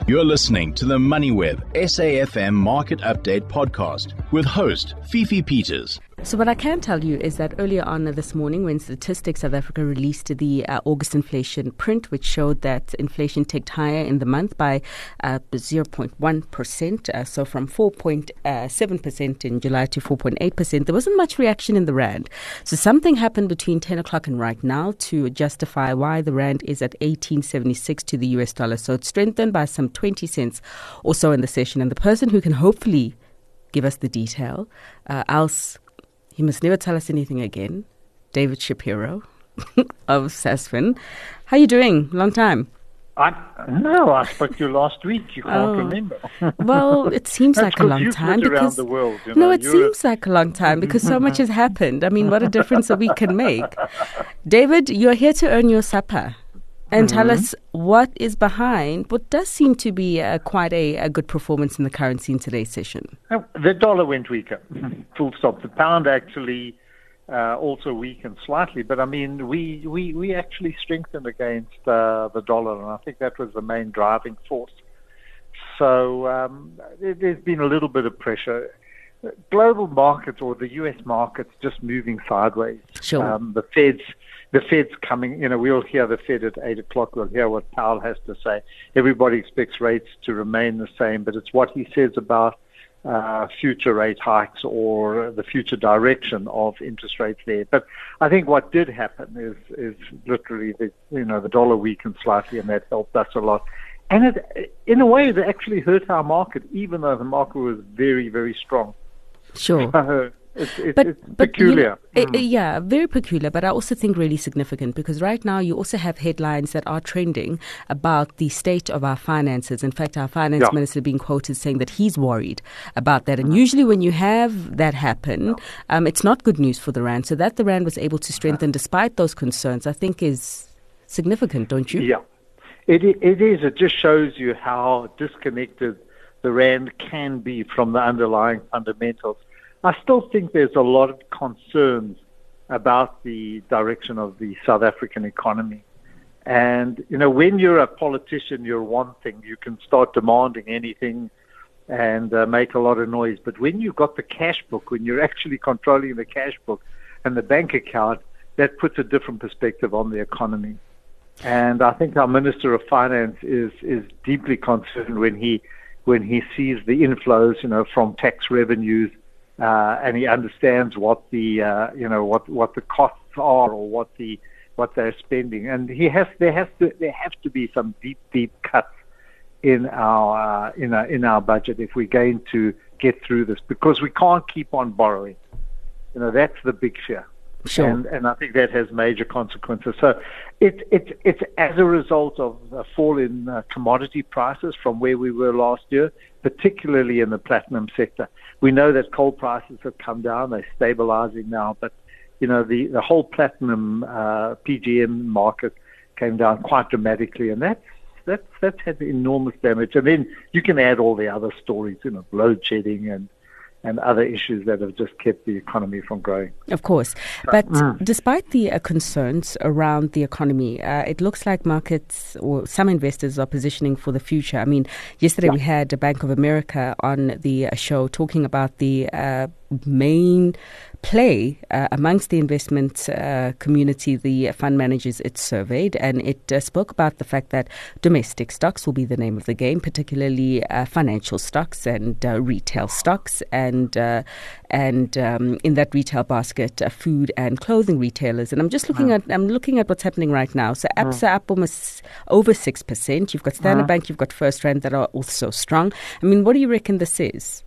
You're listening to the MoneyWeb SAFM Market Update podcast with host Fifi Peters. So what I can tell you is that earlier on this morning, when Statistics South Africa released the August inflation print, which showed that inflation ticked higher in the month by 0.1%, so from 4.7% in July to 4.8%, there wasn't much reaction in the rand. So something happened between 10 o'clock and right now to justify why the rand is at 18.76 to the US dollar. So it's strengthened by some 20 cents or so in the session. And the person who can hopefully give us the detail, else he must never tell us anything again, David Shapiro of SASFIN. How are you doing? Long time. I spoke to you last week. You can't remember. Well, it seems like a long time. Around the world, seems like a long time because so much has happened. I mean, what a difference a week can make. David, you're here to earn your supper and tell us what is behind what does seem to be quite a good performance in the currency in today's session. The dollar went weaker, full stop. The pound actually also weakened slightly, but I mean, we actually strengthened against the dollar, and I think that was the main driving force. So there's been a little bit of pressure. Global markets or the U.S. markets just moving sideways. Sure. The Fed's coming, we'll hear the Fed at 8 o'clock. We'll hear what Powell has to say. Everybody expects rates to remain the same, but it's what he says about future rate hikes or the future direction of interest rates there. But I think what did happen is literally the dollar weakened slightly, and that helped us a lot. And in a way, it actually hurt our market, even though the market was very, very strong. Sure. It's peculiar. Very peculiar, but I also think really significant because right now you also have headlines that are trending about the state of our finances. In fact, our finance minister being quoted saying that he's worried about that. And usually when you have that happen, it's not good news for the rand. So that the rand was able to strengthen despite those concerns, I think is significant, don't you? Yeah, it is. It just shows you how disconnected the rand can be from the underlying fundamentals. I still think there's a lot of concerns about the direction of the South African economy. And, when you're a politician, you're one thing. You can start demanding anything and make a lot of noise. But when you've got the cash book, when you're actually controlling the cash book and the bank account, that puts a different perspective on the economy. And I think our Minister of Finance is deeply concerned when he sees the inflows, from tax revenues, and he understands what the what the costs are or what they're spending, and there have to be some deep cuts in our budget if we're going to get through this, because we can't keep on borrowing. That's the big fear. Sure. And I think that has major consequences. So it's as a result of a fall in commodity prices from where we were last year, particularly in the platinum sector. We know that coal prices have come down; they're stabilizing now. But the whole platinum PGM market came down quite dramatically, and that's had enormous damage. And then you can add all the other stories, load shedding and other issues that have just kept the economy from growing. Of course. But despite the concerns around the economy, it looks like markets or some investors are positioning for the future. I mean, yesterday we had Bank of America on the show talking about the main play amongst the investment community, the fund managers it surveyed, and it spoke about the fact that domestic stocks will be the name of the game, particularly financial stocks and retail stocks, and in that retail basket, food and clothing retailers. And I'm just looking at what's happening right now. So Absa up almost over 6%. You've got Standard Bank, you've got FirstRand that are also strong. I mean, what do you reckon this is?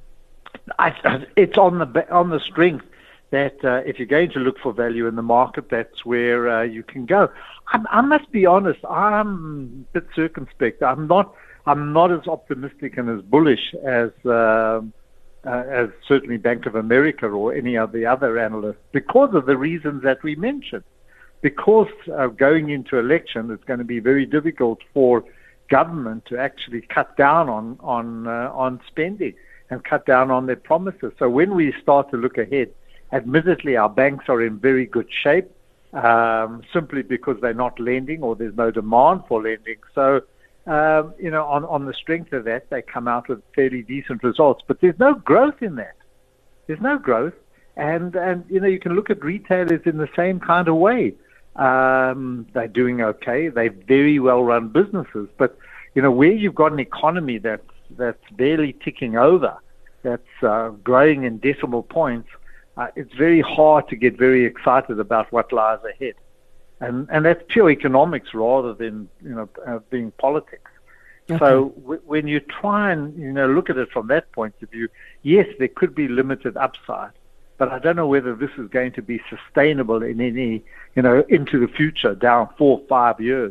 It's on the strength that if you're going to look for value in the market, that's where you can go. I must be honest, I'm a bit circumspect. I'm not as optimistic and as bullish as certainly Bank of America or any of the other analysts, because of the reasons that we mentioned. Because going into election, it's going to be very difficult for government to actually cut down on spending and cut down on their promises. So when we start to look ahead, admittedly our banks are in very good shape, simply because they're not lending or there's no demand for lending. So on the strength of that, they come out with fairly decent results. But there's no growth in that. There's no growth. And you can look at retailers in the same kind of way. They're doing okay. They're very well-run businesses. But, where you've got an economy that's barely ticking over, that's growing in decimal points, it's very hard to get very excited about what lies ahead. And that's pure economics rather than, being politics. Okay. So when you try and, look at it from that point of view, yes, there could be limited upside, but I don't know whether this is going to be sustainable in any, into the future, down 4 or 5 years.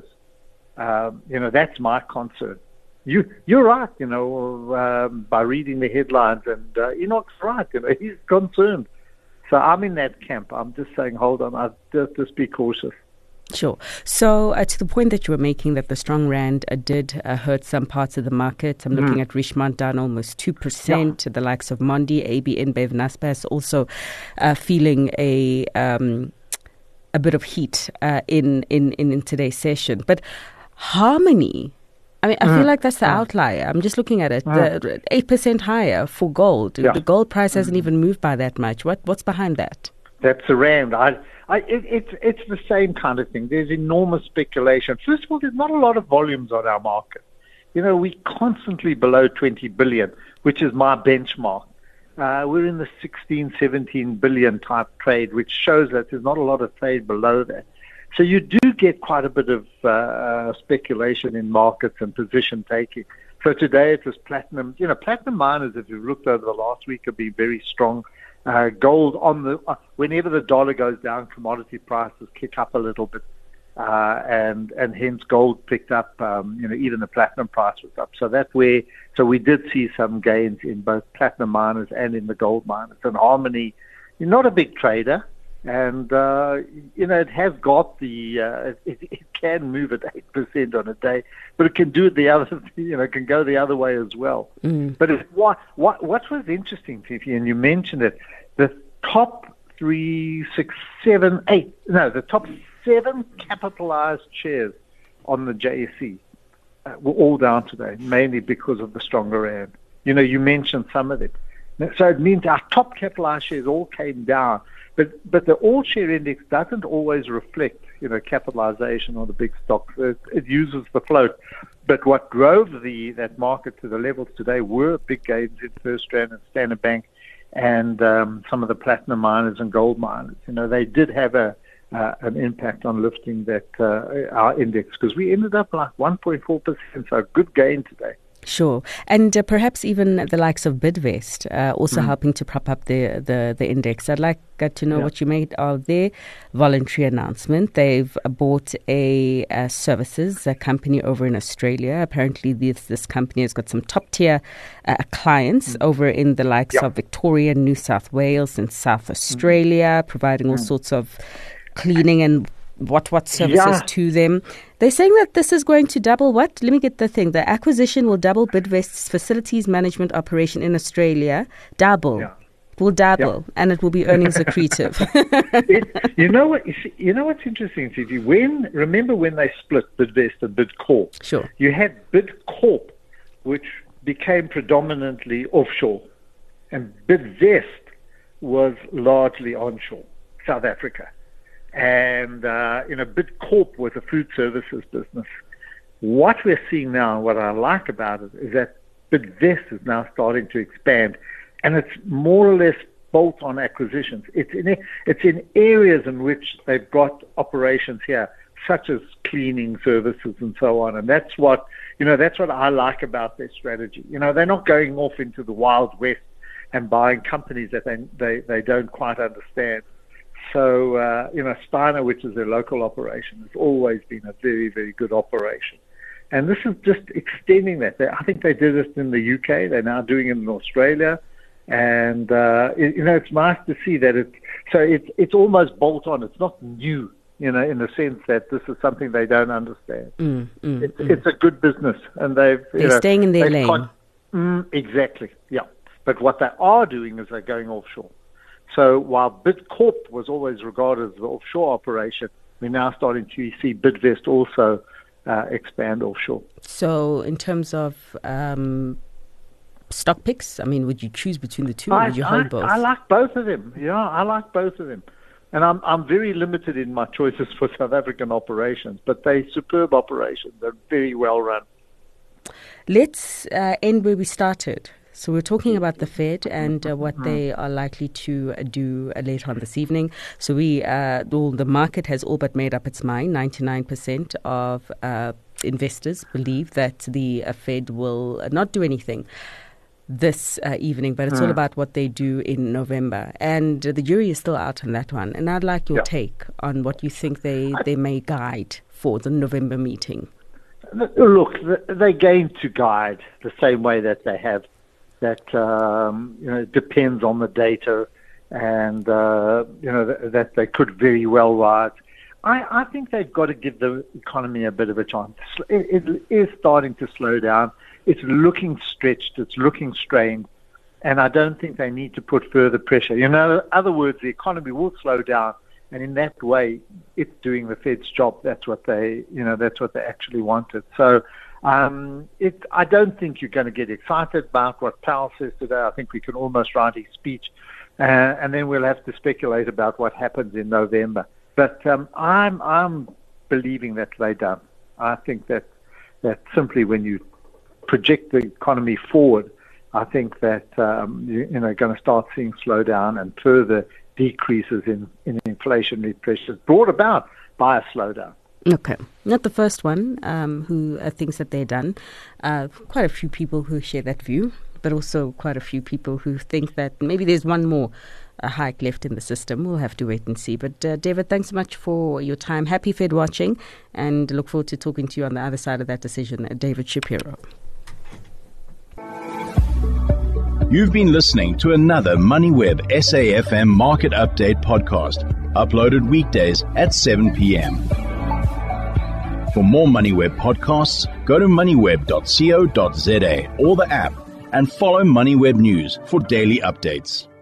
That's my concern. You're right, by reading the headlines, and Enoch's right, he's concerned. So I'm in that camp. I'm just saying, hold on, I'll just be cautious. Sure. So to the point that you were making that the strong rand did hurt some parts of the market, I'm looking at Richemont down almost 2%, the likes of Mondi, AB InBev, Naspers also feeling a bit of heat in today's session. But Harmony, I feel like that's the outlier. I'm just looking at it, the 8% higher for gold. Yeah. The gold price hasn't even moved by that much. What's behind that? That's the rand. It's the same kind of thing. There's enormous speculation. First of all, there's not a lot of volumes on our market. We're constantly below 20 billion, which is my benchmark. We're in the 16, 17 billion type trade, which shows that there's not a lot of trade below that. So you do get quite a bit of speculation in markets and position taking. So today it was platinum. Platinum miners, if you've looked over the last week, have been very strong. Gold whenever the dollar goes down, commodity prices kick up a little bit, and hence gold picked up. Even the platinum price was up. So we did see some gains in both platinum miners and in the gold miners. And Harmony, you're not a big trader, and it has got the it can move at 8% on a day, but it can do it the other, can go the other way as well. But what was interesting, Fifi, and you mentioned it, the top 3, 6, 7, 8, the top 7 capitalized shares on the JSE were all down today, mainly because of the stronger rand. You mentioned some of it. So it means our top capitalized shares all came down. But the all-share index doesn't always reflect, capitalization on the big stocks. It uses the float. But what drove that market to the levels today were big gains in FirstRand and Standard Bank and some of the platinum miners and gold miners. They did have an impact on lifting that our index, because we ended up like 1.4%, so a good gain today. Sure. And perhaps even the likes of Bidvest also helping to prop up the index. I'd like to know what you made of their voluntary announcement. They've bought a company over in Australia. Apparently this company has got some top-tier clients over in the likes of Victoria, New South Wales and South Australia, providing all sorts of cleaning and what services to them. They're saying that this is going to double what? Let me get the thing. The acquisition will double Bidvest's facilities management operation in Australia. Double. Yeah. It will double, and it will be earnings accretive. You know what's interesting, Fifi? Remember when they split Bidvest and Bidcorp? Sure. You had Bidcorp, which became predominantly offshore, and Bidvest was largely onshore, South Africa. And, Bidcorp was a food services business. What we're seeing now, and what I like about it, is that Bidvest is now starting to expand, and it's more or less bolt-on acquisitions. It's in areas in which they've got operations here, such as cleaning services and so on. And that's what I like about their strategy. They're not going off into the Wild West and buying companies that they don't quite understand. So, Steiner, which is their local operation, has always been a very, very good operation. And this is just extending that. I think they did it in the UK. They're now doing it in Australia. And, it's nice to see that it's almost bolt on. It's not new, in the sense that this is something they don't understand. It's a good business. And they're staying in their lane. Exactly, yeah. But what they are doing is they're going offshore. So while Bidcorp was always regarded as the offshore operation, we're now starting to see Bidvest also expand offshore. So in terms of stock picks, I mean, would you choose between the two, or would you hold both? I like both of them. Yeah, I like both of them. And I'm very limited in my choices for South African operations, but they're superb operations. They're very well run. Let's end where we started. So we're talking about the Fed and what they are likely to do later on this evening. So the market has all but made up its mind. 99% of investors believe that the Fed will not do anything this evening, but it's all about what they do in November. And the jury is still out on that one. And I'd like your take on what you think they may guide for the November meeting. Look, they're going to guide the same way that they have. That it depends on the data, and that they could very well rise. I think they've got to give the economy a bit of a chance. It is starting to slow down. It's looking stretched. It's looking strained, and I don't think they need to put further pressure. In other words, the economy will slow down, and in that way, it's doing the Fed's job. That's what they actually wanted. So. I don't think you're going to get excited about what Powell says today. I think we can almost write his speech, and then we'll have to speculate about what happens in November. But I'm believing that they're done. I think that simply when you project the economy forward, I think that you're going to start seeing slowdown and further decreases in inflationary pressures brought about by a slowdown. Okay. Not the first one who thinks that they're done. Quite a few people who share that view, but also quite a few people who think that maybe there's one more hike left in the system. We'll have to wait and see. But David, thanks so much for your time. Happy Fed watching, and look forward to talking to you on the other side of that decision. David Shapiro. You've been listening to another MoneyWeb SAFM Market Update podcast, uploaded weekdays at 7 p.m. For more MoneyWeb podcasts, go to moneyweb.co.za or the app and follow MoneyWeb News for daily updates.